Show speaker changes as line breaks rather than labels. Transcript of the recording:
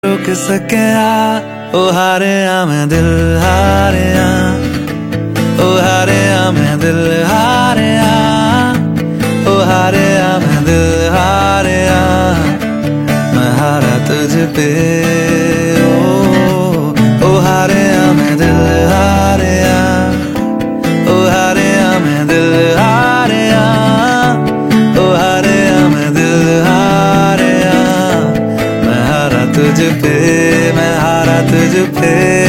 रुक सकिया ओ हारिया मैं दिल हारिया, ओ हारिया मैं दिल हारिया, ओ हारिया मैं दिल हारिया, मैं हारा तुझ पे। ओ हारिया मैं दिल हारिया, ओ हारिया मैं दिल हारिया, ओ हारिया मैं दिल हारिया, मैं हारा तुझ पे, मैं हारा तुझ पे।